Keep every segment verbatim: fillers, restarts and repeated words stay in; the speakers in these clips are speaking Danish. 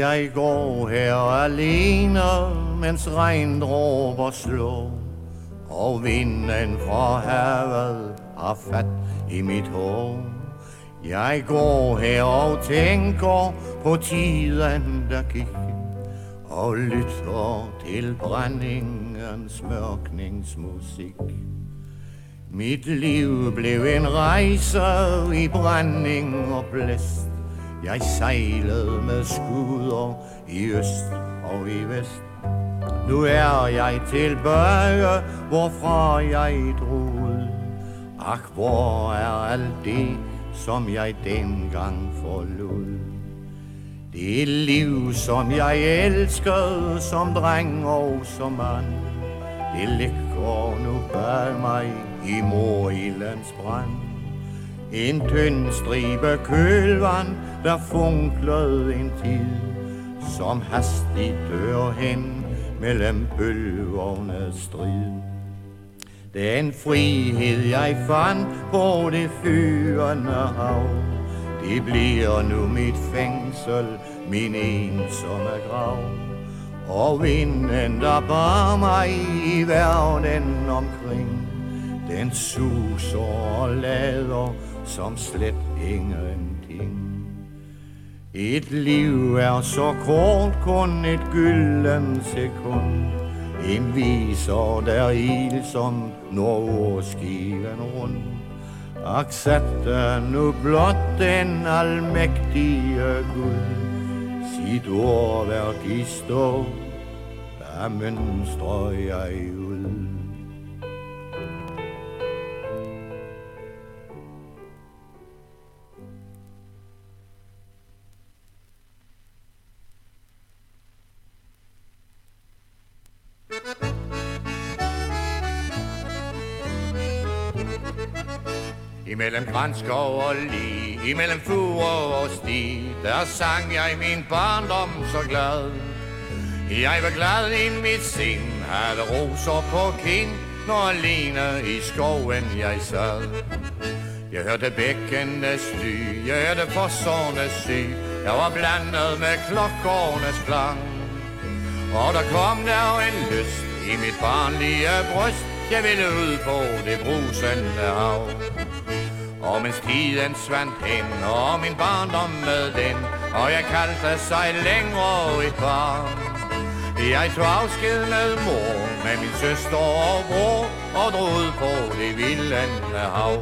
Jeg går her alene, mens regndråber slår, og vinden fra havet har fat i mit hår. Jeg går her og tænker på tiden, der gik, og lytter til brændingens mørkningsmusik. Mit liv blev en rejse i brænding og blæst. Jeg sejlede med skuder i øst og i vest. Nu er jeg tilbage, hvorfra jeg drog ud. Ak, hvor er alt det, som jeg dengang forlod. Det liv, som jeg elskede som dreng og som mand, det ligger nu bag mig i morildens brand. En tynd stribe kølvand, der funklede en tid, som hastigt dør hen mellem bølgernes strid. Den frihed jeg fandt på det fyrende hav, det bliver nu mit fængsel, min ensomme grav. Og vinden, der bar mig i verden omkring, den suser og lader som slet ingenting. Et liv er så kort, kun et gylden sekund, en viser der ild som når skiven rundt. Ak, satte nu blot den almægtige Gud sit ordværk i stå, der mønstrer jeg ud. Imellem granskov og li, imellem fure og sti, der sang jeg min barndom så glad. Jeg var glad i mit sind, havde roser på kind, når alene i skoven jeg sad. Jeg hørte bækkenes ly, jeg hørte fossernes sy, jeg var blandet med klokkernes klang. Og der kom der en lyst i mit barnlige bryst, jeg ville ud på det brusende hav. Og mens tiden svandt hen, og min barndom med den, og jeg kaldte sig længere et barn. Jeg tog afsked med mor, med min søster og bror, og drog ud på det vildende hav.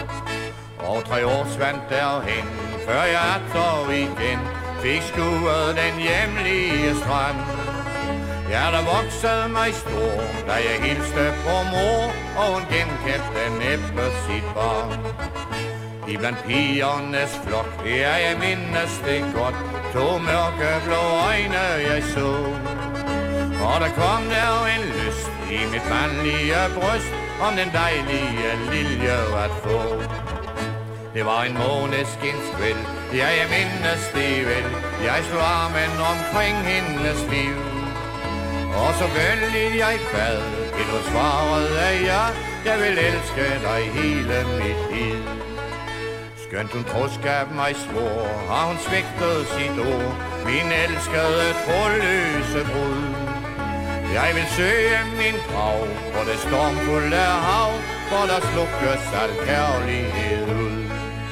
Og tre år svandt derhen, før jeg atter igen fik skuet den hjemlige strand. Ja, der voksede mig stor, da jeg hilste på mor, og hun genkendte næppe sit barn. Iblandt pigernes flok, ja, jeg mindes det godt, to mørkeblå øjne jeg så. Og der kom der en lyst i mit mandlige bryst, om den dejlige lilje at få. Det var en måneskindskvæld, ja, jeg mindes det vel, jeg slog armen omkring hendes liv. Og så venligt jeg bad, til du svarede ja, jeg vil elske dig hele mit liv. Skønt hun troskab mig svor, har hun svigtet sit ord, min elskede troløse brud. Jeg vil søge min grav på det stormfulde hav, hvor der slukkes al kærlighed ud.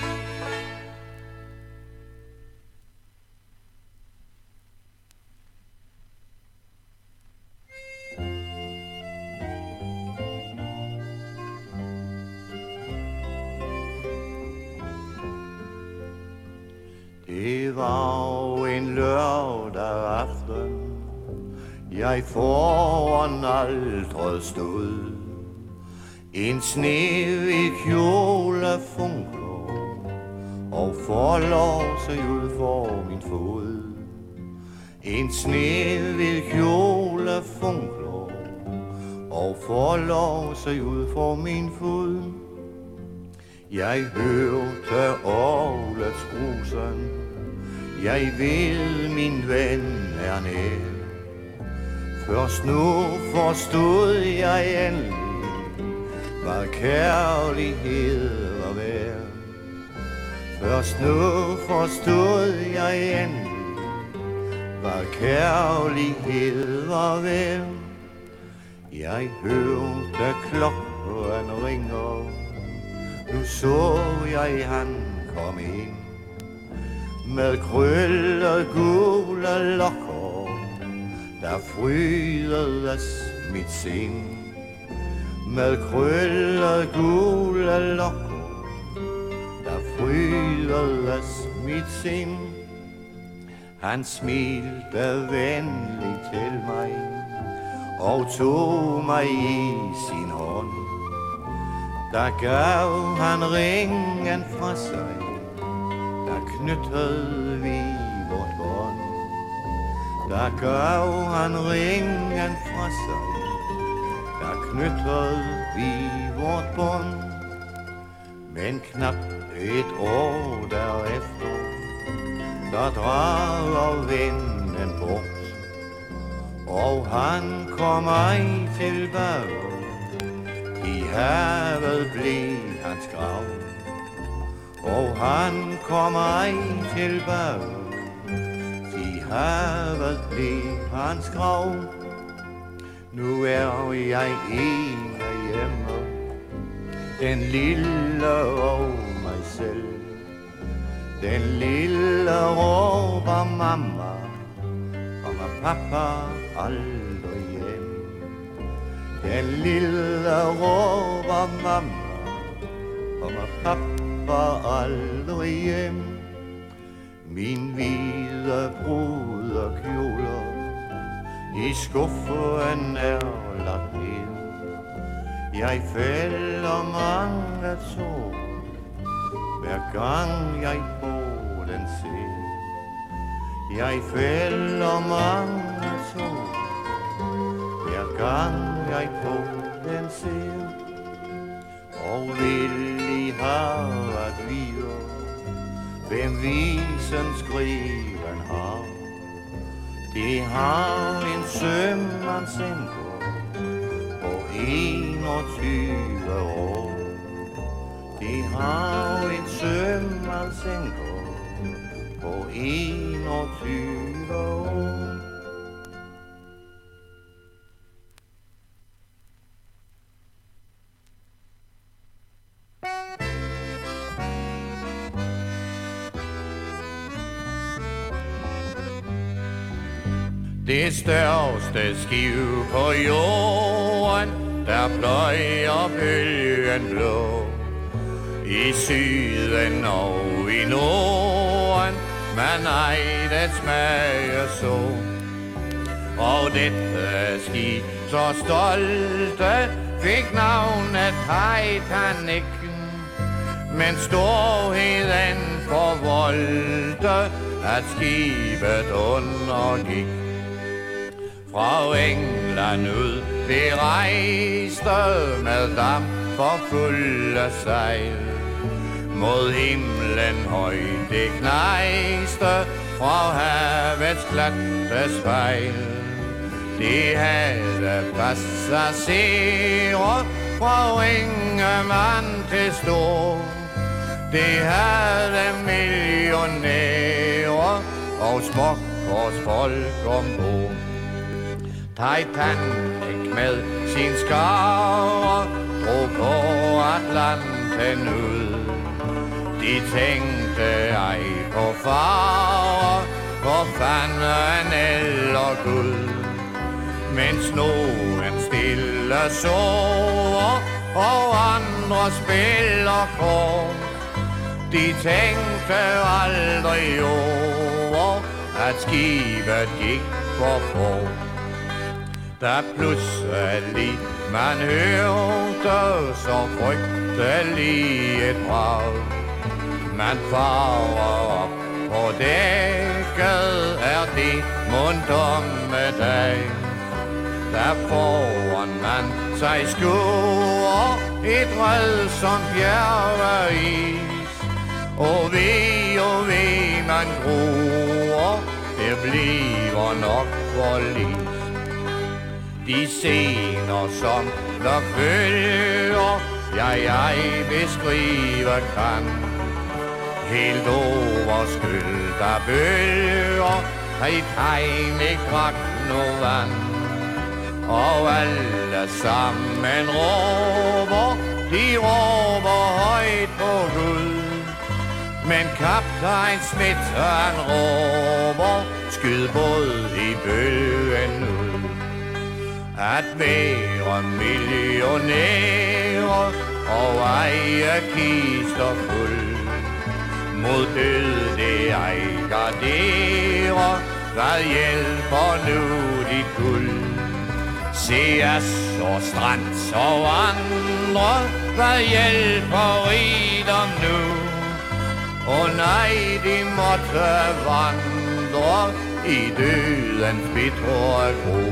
Det var en lørdag aften, jeg foran alteret stod. En snehvid kjole funkler og forlår sig ud for min fod. En snehvid kjole funkler og forlår sig ud for min fod. Jeg hørte orglets brusen, jeg ved min ven er nær. Først nu forstod jeg endelig, hvad kærlighed var værd. Først nu forstod jeg endelig, hvad kærlighed var værd. Jeg hørte klokken ringer, nu så jeg han kom ind med krøllede gule lokker, der frydedes mit sind. Med krøllede gule lokker, der frydedes mit sind. Han smilte venligt til mig og tog mig i sin hånd. Der gav han ringen fra sig, der knyttede vi vort bånd. Der gav han ringen fra sig, der knyttede vi vort bånd. Men knap et år derefter, der drager vennen bort, og han kom ej tilbage. I havet blev hans grav, og han kom ej tilbage. I havet blev hans grav. Nu er jeg ene hjemme, den lille og mig selv. Den lille råber mamma, kommer pappa aldrig hjem. Den lille råber mamma, kommer pappa aldrig hjem. Min hvide bruderkjoler i skuffen er lagt ned. Jeg fælder mange tår, hver gang jeg på den ser. Jeg fælder mange tår, hver gang jeg på den ser. Og vil I have at vide, hvem visen skriven har. Det har en sømandsenker på enogtyve år. Det har en sømandsenker på enogtyve år. Det største skib på jorden, der pløjer bølgen blå. I syden og i norden, man ej det smager så. Og dette skib så stolte fik navnet Titanic, men storheden forvoldte, at skibet undergik. Fra England ud det rejste med damp for fulde sejl. Mod himlen højt det knejste fra havets glatte spejl. Det havde passagerer fra ringemand til stor. Det havde millionærer og smågårdsfolk ombord. Titanic med sin skare drog på Atlanten ud. De tænkte ej på fare, for fanden eller Gud. Mens nogen stille sover, og andre spiller kort. De tænkte aldrig over, at skibet gik for fort. Da pludselig man hørte så frygtelig et brag. Man farer op på dækket, er det munddommedag. Der foran man sig skuer et red som bjergeis. Og ved og ved man gruer, det bliver nok forlis. De scener som der følger, jeg ej beskrive kan. Helt overskyldt af bølger, i tegn ikke drak noget vand. Og alle sammen råber, de råber højt på Gud. Men kaptajn Smith, han råber, skyd båd i bøgen ud. At være millionærer og eje kister fuld, mod død det ej garderer, hvad hjælper nu dit guld? Se os og Strands og andre, hvad hjælper rigdom nu? Og nej, de måtte vandre i dødens bitre gro.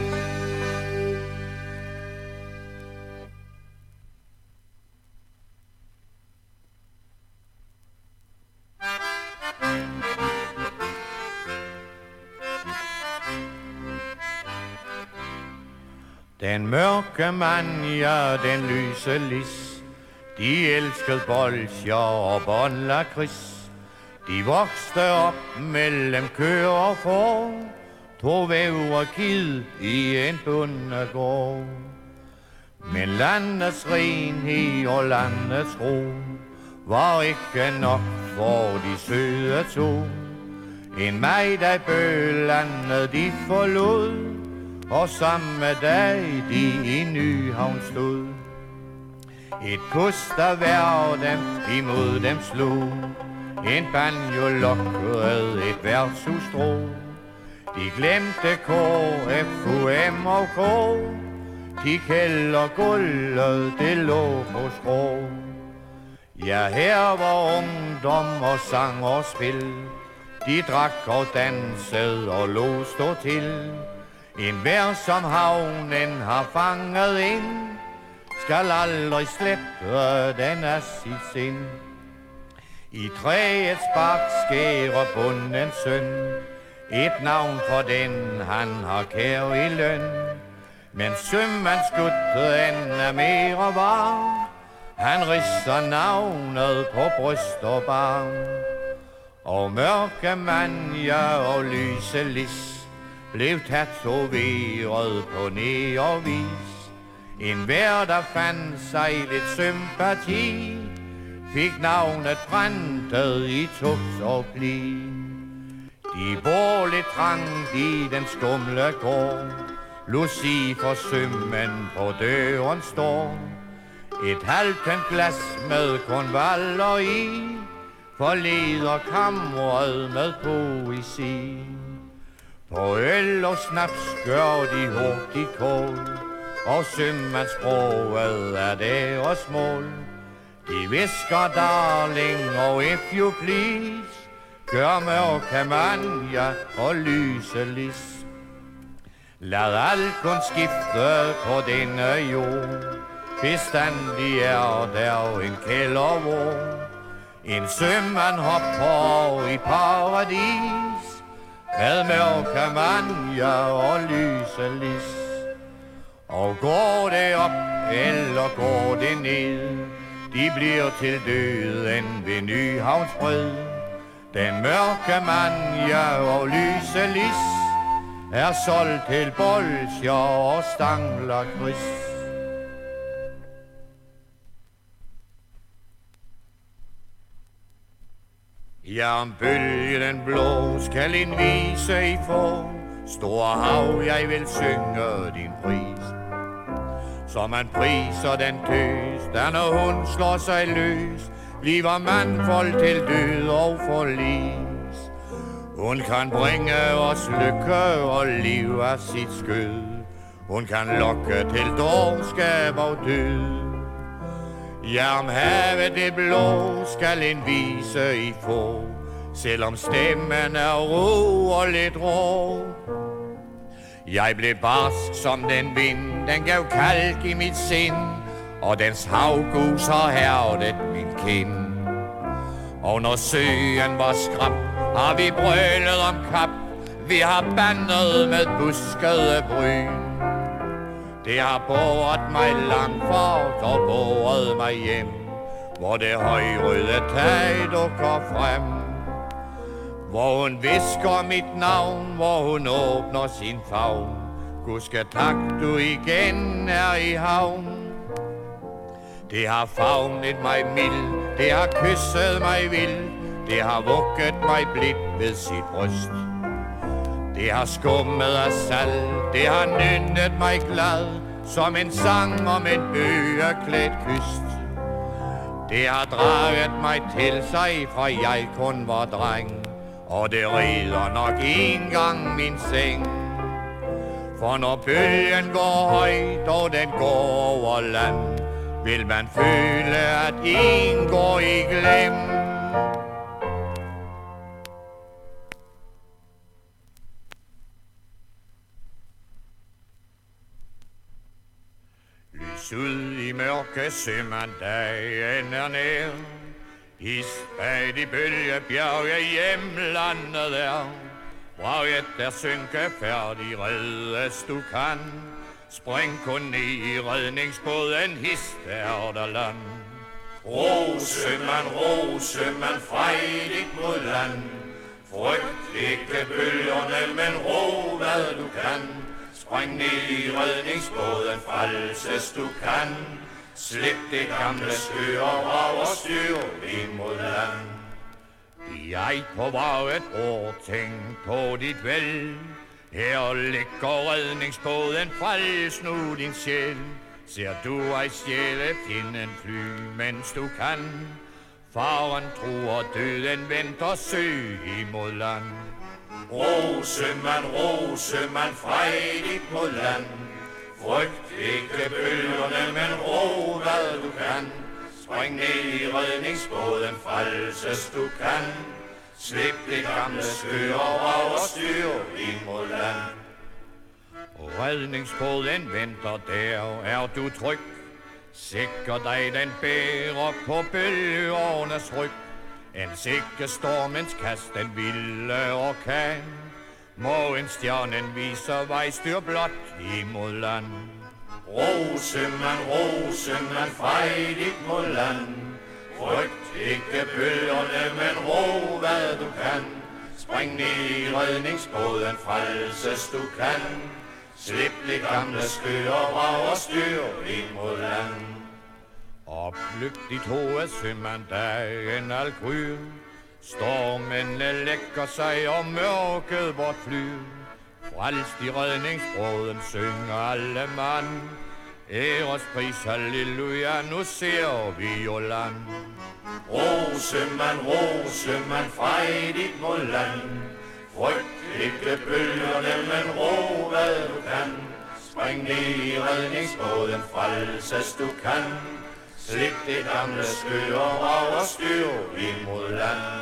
Den mørke mand, ja, den lyse lis, de elskede bolsjer og båndlakrids. De vokste op mellem køer og får, tog væv og kid i en bondegård. Men landets renhed og landets ro var ikke nok for de søde to. En maj, der bølandet de forlod, og samme dag de i Nyhavn stod. Et pus, der vær dem imod dem slog, en banjo lokkede et værtshus drog. De glemte K, F, U, M og K, de kælder gulvet, det lå på skrå. Ja, her var ungdom og sang og spil, de drak og dansede og lå stå til. En hver som havnen har fanget ind, skal aldrig slippe den af sit sind. I træets bark skærer bondens søn et navn for den han har kær i løn. Men sømandsgutten er mere varm, han ridser navnet på bryst og barm. Og mørke mand, ja, og lyse lis blev tatoveret på neovis. En hver, der fandt sig lidt sympati, fik navnet printet i tugt og pli. De bor lidt trangt i den skumle gård, Lucifer sømmen på døren står. Et halvt glas med konvaller i, forleder kammeret med poesi. På øl og snaps gør de hurtigt kål, og sømandssproget er deres mål. De visker darling og if you please, gør mørke mand, ja, og lyse lis. Lad alt kun skifte på denne jord, bestandig er der en kældervor. En sømand hopper i paradis, med mørke mand, ja, og lyse lis. Og går det op, eller går det ned, de bliver til døden ved Nyhavns bred. Den mørke mand, ja, og lyse lis, er solgt til bolsjer og stanglakrids. Ja, om bølgen blå skal en vise I få, stor hav, jeg vil synge din pris. Så man priser den tøs, der når hun slår sig løs, bliver mandfold til død og forlis. Hun kan bringe os lykke og liv af sit skød, hun kan lokke til dårskab og død. Ja, om havet det blå skal en vise I få, selvom stemmen er ro og lidt rå. Jeg blev barsk som den vind, den gav kalk i mit sind, og dens havgus har hærdet min kind. Og når søen var skrab, har vi brølet om kap, vi har bandet med buskede bryn. Det har båret mig langt fort og båret mig hjem, hvor det højrøde tag dukker frem. hvor hun visker mit navn, hvor hun åbner sin favn. Gud skal tak, du igen er i havn. Det har favnet mig mild, det har kysset mig vild, det har vugget mig blidt ved sit bryst. Det har skummet af salt, det har nynnet mig glad, som en sang om en bøgeklædt kyst. Det har draget mig til sig, fra jeg kun var dreng, og det rider nok en gang min seng. For når bølgen går højt, og den går over land, vil man føle, at en går i glem. Lys ud i mørke sømandagen er nær, hist bag de bølgebjerge hjemlandet er. Braget der synke færdig, reddes du kan. Spring kun ned i redningsbåden, hist er der land. Ro, sømand, ro, sømand, frejdigt mod land. Frygt ikke bølgerne, men ro hvad du kan. Spring ned i redningsbåden, frelses du kan. Slip det gamle skøre over styr imod land. Jeg på vraget år, tænk på dit vel. Her ligger redningsbåden, frels nu din sjæl. Ser du ej sjæle fjenden fly, mens du kan. Faren truer, døden venter, søg imod land. Ro, sømand, ro, sømand, frejdigt mod land. Frygt ikke bølgerne, men ro hvad du kan. Spring ned i redningsbåden, frelses du kan. Slip det gamle skøre over styr imod land. Redningsbåden venter, der er du tryg. Sikker dig den bærer på bølgernes ryg. En sikke stormens kast, den vilde orkan. Må en stjernen viser vej, styr blot imod land. Ro, sømand, ro, sømand, frejdigt mod land. Frygt ikke bølgerne, men ro hvad du kan. Spring ned i redningsbåden, frelses du kan. Slip det gamle skøre over styr imod land. Oplygt dit hoved, sømand, dagen al gryr. Stormene lægger sig, og mørket vort flyr. Frelst i redningsbåden, synger alle mand. Ærespris, halleluja, nu ser vi jo land. Ro, sømand, ro, sømand, frejdigt mod land. Frygt ikke bølgerne, men ro hvad du kan. Spring ned i redningsbåden, frelses du kan. Slip det gamle skøre over styr imod land.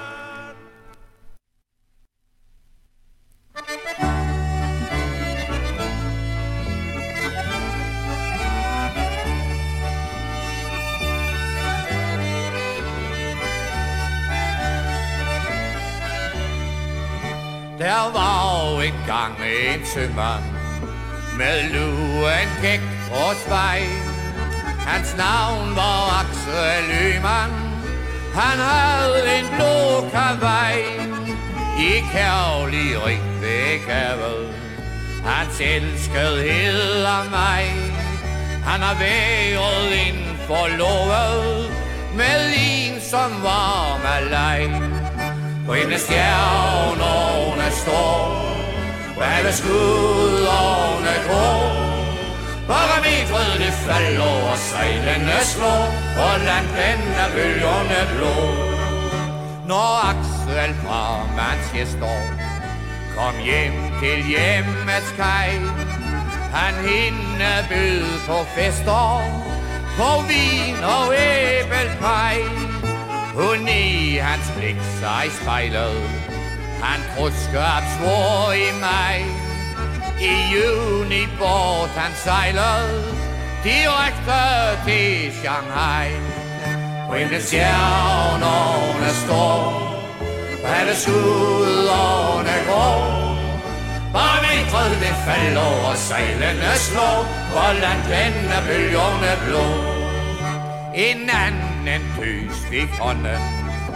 Der var jo engang en sømand med luen kæk og svej. Hans navn var Axel Øman. Han havde en blå kavaj i kærlig rig begavet. Hans elskedhed af mig. Han har været en forlovet med en som var malaj. På en stjernerne står, bag skuderne går. Parametret det falder, og sejlene slår, og landen af bølgerne blå. Når Axel fra Manchester kom hjem til hjemmets kaj, han hende bød på fester, på vin og æblepej. Hun i hans blik sig spejlet, han troskab svor i mig. I juni bort han sejlede direkte til Shanghai. På en stjernerne står, alle skuderne går. Barometret det falder, og sejlene slår, og landen af bølgerne blå. En anden tøs fik hånden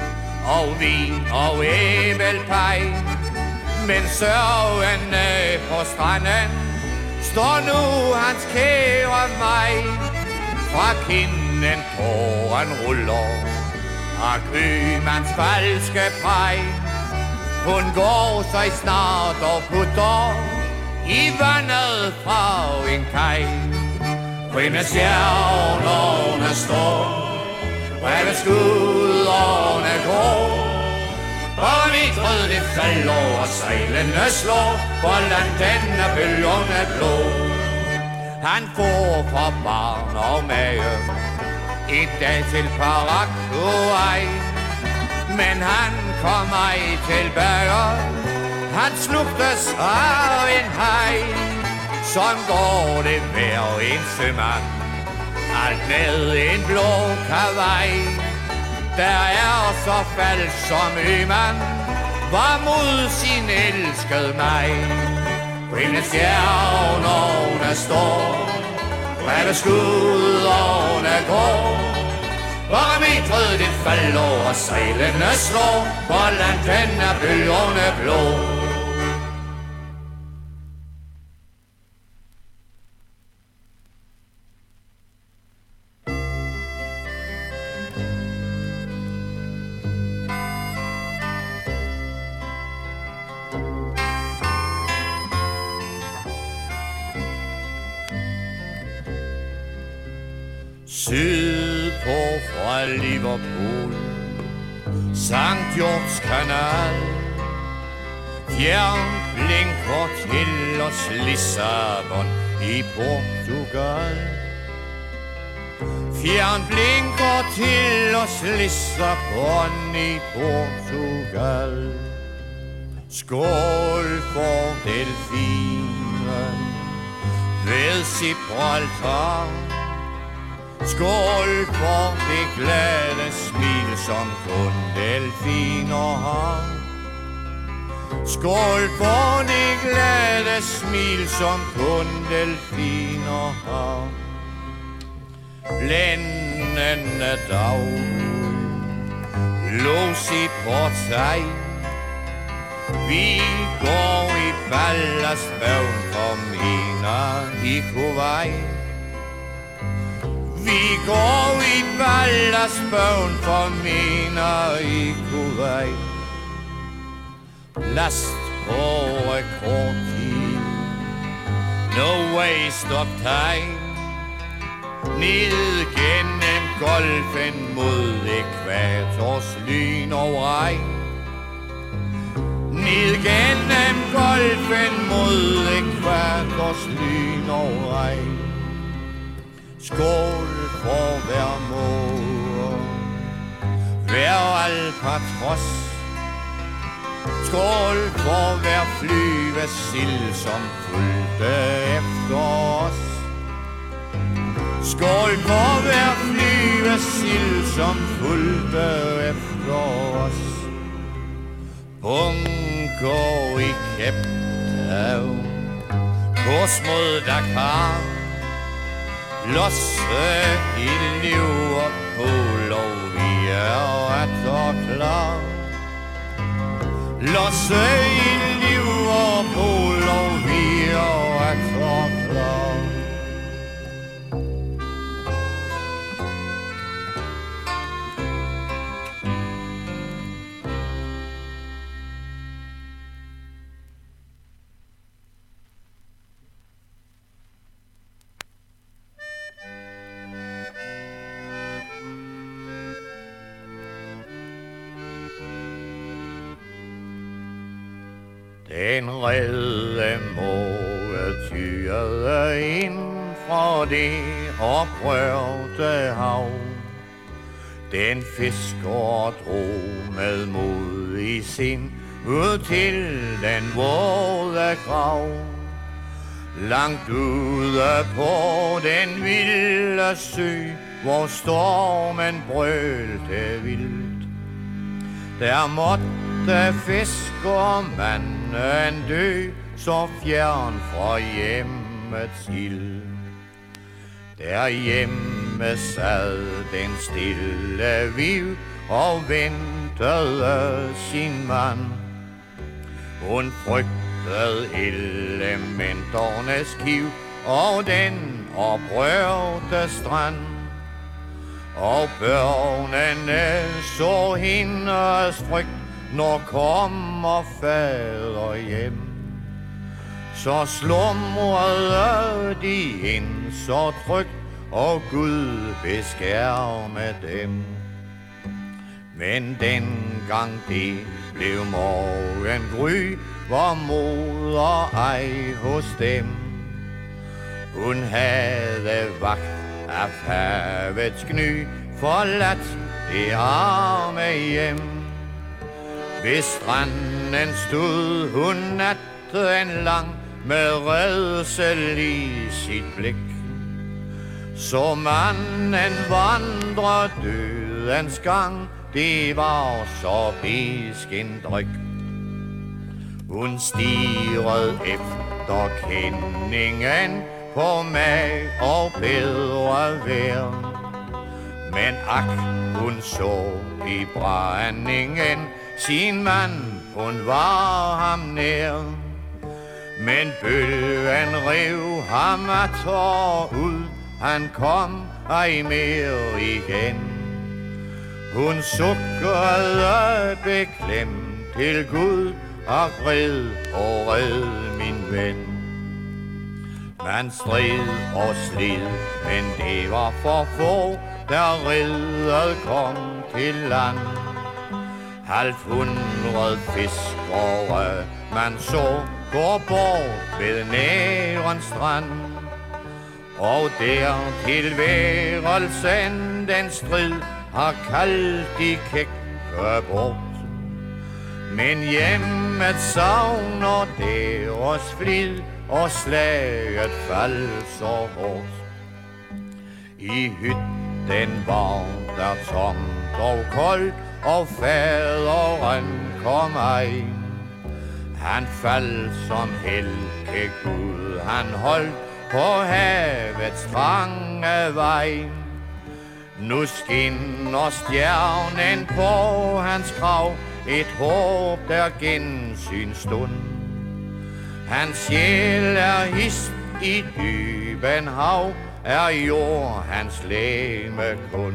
og vin og æblepej. Men sørgende på stranden står nu hans kære mig. Fra kinden tåren ruller og købmands falske præg. Hun går sig snart og putter i vandet fra en kaj. Primært stjernerne står, brede skudderne går. Og vitret det falder og sejlene slår, for land denne bølgerne blå. Han får fra barn og mage i dag til Paraguay. Men han kom ej tilbage, han slugtes af en haj. Sådan går det hver en sømand, alt med en blå kavaj. Der er så falsk som ømand var mod sin elskede mig. Brille stjernerne står, brede skudderne går. Barometret det falder og sejlene slår, for land den er bølgerne blå. Sydpå fra Liverpool, Sankt Georges kanal. Fjern blinker til os Lissabon i Portugal. Fjern blinker til os Lissabon i Portugal. Skål for delfinen ved Gibraltar. Skål for det glade smil, som kun delfiner har. Skål for det glade smil, som kun delfiner har. Blændende dag, lås i portej. Vi går i ballastvogn for mener i Kuwait. Vi går i ballastvogn for mener i Kuwait. Last på rekordtid, no waste of time. Ned gennem golfen mod ekvators lyn og regn. Ned gennem golfen mod ekvators lyn og regn. Skål for hver måge, hver albatros. Skål for hver flyvesild, som fulgte efter os. Skål for hver flyvesild, som fulgte efter os. Bunker i Cape Town, kurs mod Dakar. Losse i Liverpool, og vi er atter klar. Losse i Liverpool, og vi er atter klar. Den rede måge tyrede ind fra det oprørte hav. Den fisker drog med mod i sind ud til den våde grav. Langt ude på den vilde sø, hvor stormen brølte vildt. Der måtte fiskermanden dø, så fjern fra hjemmets ild. Derhjemme sad den stille viv og vendte frygtede sin mand. Hun frygtede elementernes kiv og den oprørte strand. Og børnene så hendes frygt, når kommer fader hjem. Så slumrede de ind så trygt, og Gud beskærme dem. Men dengang det blev morgengry, var moder ej hos dem. Hun havde vagt af havets gny, forladt det arme hjem. Ved stranden stod hun natten lang, med redsel i sit blik. Så manden vandrer dødens gang, det var så bisk en dryg. Hun stirrede efter kendingen på mag og bedre vejr. Men ak, hun så i brændingen sin mand, hun var ham nær. Men bølgen rev ham atter ud, han kom ej mere igen. Hun sukkede beklemt til Gud og græd og red min ven. Man strid og slid, men det var for få, der reddet kom til land. Halvt hundrede fiskere man så går bort ved Nærens strand. Og der til værelsen den strid har kaldt de kække bort. Men hjemmet savner deres flid, og slaget faldt så hårdt. I hytten var der tomt og koldt, og faderen kom ej. Han faldt som helke Gud, han holdt på havets trange vej. Nu skinner stjernen på hans grav, et håb der gensynstund. Hans sjæl er hist i dyben hav, er jord hans legeme kun.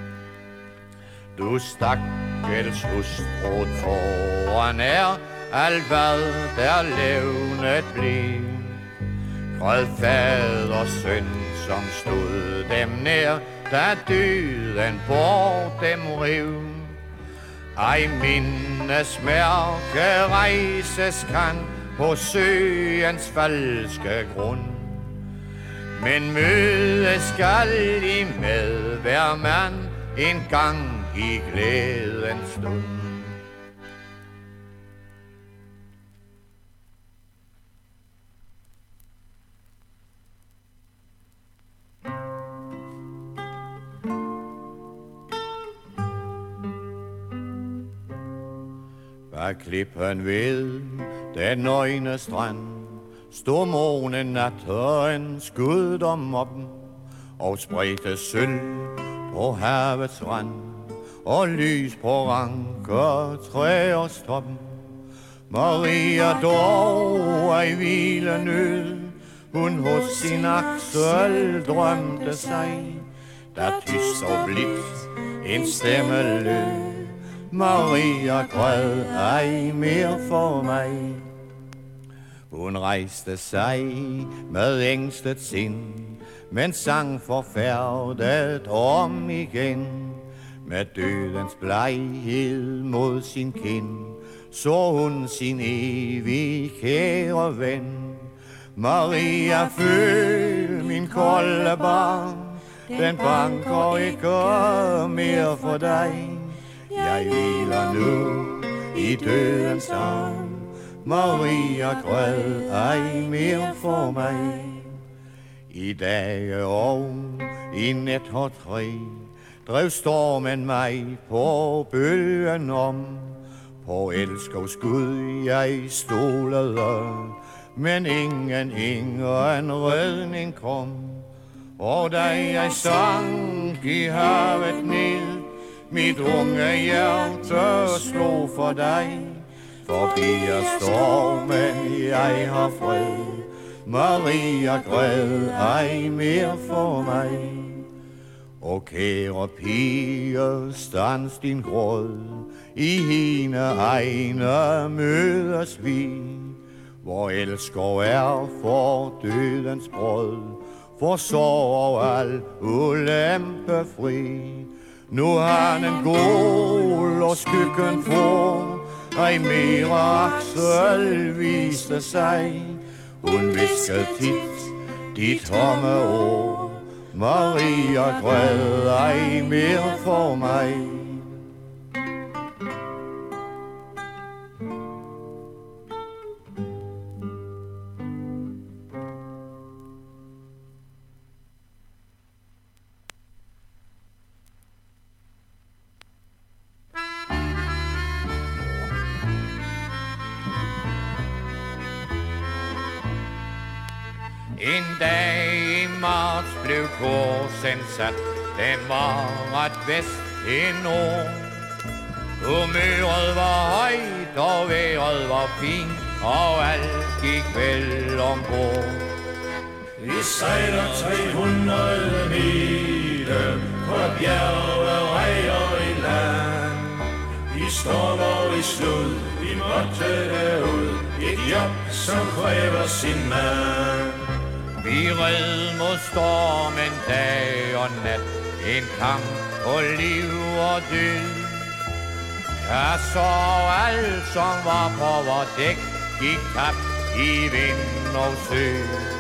Du stakkels hustru foran er alt hvad der levnet blev. Græd fader søn, som stod dem nær, da døden bort dem riv. Ej mindes mærke rejses kan på søens falske grund. Men møde skal I med hver mand en gang i glædens stund. Bag klippen ved den nøgne strand stod månen natten skud om oppen, og spredte sølv på havets rand, og lys på ranker træers toppen. Maria dog ej hvile nød, hun hos sin aksel drømte sig, da tyst og blidt en stemme lød. Maria græd ej mere for mig. Hun rejste sig med ængstet sind, men sang forfærdet om igen. Med dødens bleghed mod sin kind, så hun sin evig kære ven. Maria, føl min kolde barn, den banker ikke mere for dig. Jeg hviler nu i dødens arm, Maria græd ej mere for mig. I dage og i nat og træ drev stormen mig på bølgen om. På elskov skud jeg stolede, men ingen, ingen redning kom. Og da jeg sank i havet ned, mit unge hjerte slog for dig. Forbi stormen, jeg har fred. Maria græd ej mere for mig. Og kære pige, stans din gråd. I hende egne mødes vi. Hvor elsker er for dødens brød. For sorg og al ulempe fri. Nu har han gål og skyggen for. Ej mere Axel viste sig. Hun viskede tit de tomme ord. Maria græd ej mere for mig. En dag i marts blev kursen sat. Den var ret vest i nord. Humøret var højt og vejret var fint, og alt gik vel ombord. Vi sejler tre hundrede mile på bjerge, rejer i land. I storm og i slud, vi måtte derud. Et job, som kræver sin mand. Vi red mod stormen dag og nat. En kamp på liv og død. Kasser og alt, som var på vor dæk, gik tabt i vind og sø.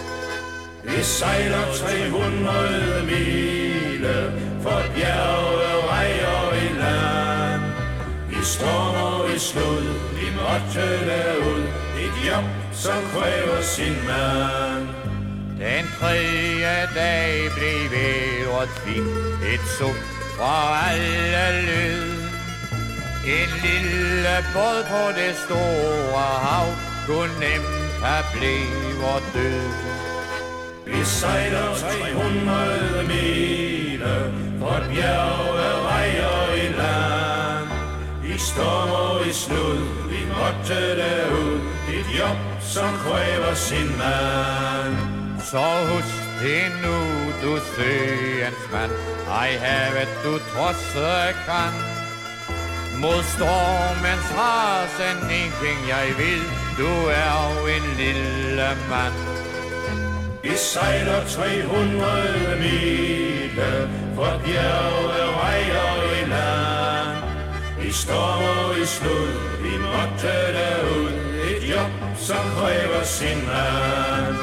Vi sejler tre hundrede mile for bjerge, rejer i land. I storm og i slud, vi måtte derud. Et job, som kræver sin mand. Den tredje dag blev vejret fint. Et suk fra alle lyd. En lille båd på det store hav kunne nemt have blevet død. Vi sejler tre hundrede mile for bjerge, rejer i land. I storm og i slud, vi måtte derud. Et job, som kræver sin mand. Så husk det nu, du søens mand. Ej havet du trodse kan. Mod stormens rasen, en ting jeg vil. Du er jo en lille mand. Vi sejler tre hundrede mile for bjerge, rejer i land. I storm og i slud, vi måtte derud. Et job, som kræver sin mand.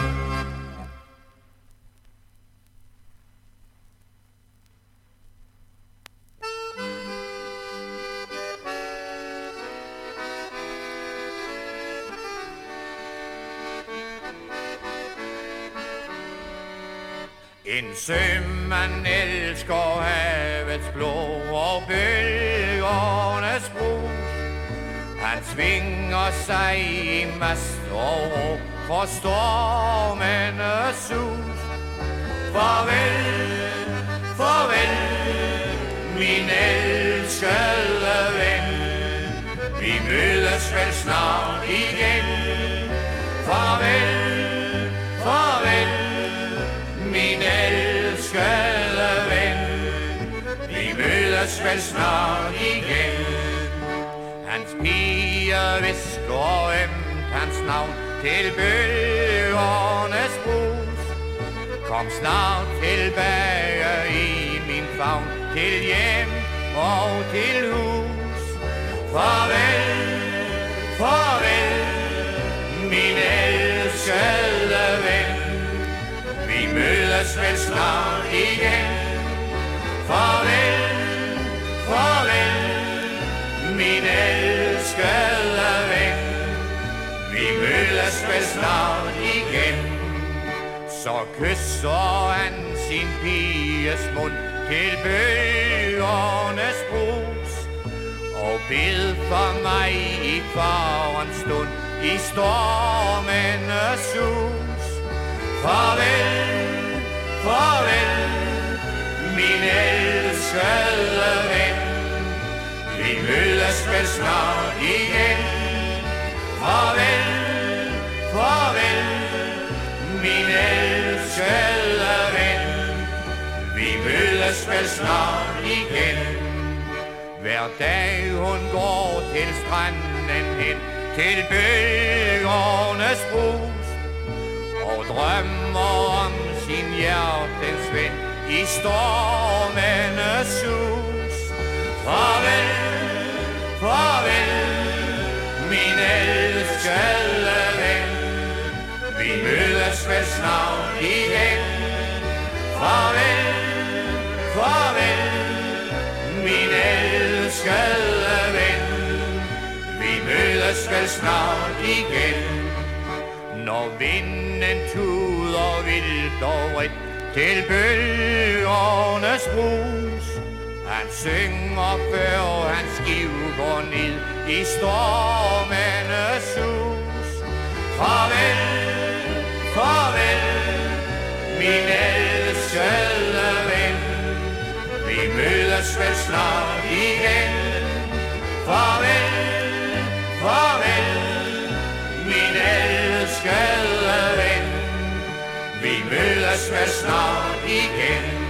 En sømand elsker havets blå og bølgernes brus. Han svinger sig i mast og råb for stormenes sus. Farvel, farvel, min elskede ven. Vi mødes vel snart igen. Farvel, farvel, min elskede ven. Vi mødes vel snart igen. Hans piger visker ømt hans navn til bølgernes brus. Kom snart tilbage i min favn, til hjem og til hus. Farvel, farvel, min elskede ven. Vi mødes vel snart igen. Farvel, farvel, min elskede ven. Vi mødes vel snart igen. Så kysser han sin piges mund til bølgernes brus. Og bed for mig i farens stund, i stormenes sus. Farvel, farvel, min elskede ven. mødes vel snart igen. Farvel, farvel, min elskede ven. Vi mødes vel snart igen. Hver dag hun går til stranden hen, til bølgernes brus, og drømmer om sin hjertens ven i stormenes sus. Farvel, farvel, min elskede ven. Vi mødes vel snart igen. Farvel, farvel, min elskede ven. Vi mødes vel snart igen. Når vinden tuder vildt og vredt til bølgernes brus, han synger før hans skiv går ned i stormenes sus. Farvel, farvel, min elskede ven. Vi mødes vel snart igen. Farvel, farvel, min elskede ven. Vi mødes vel snart igen.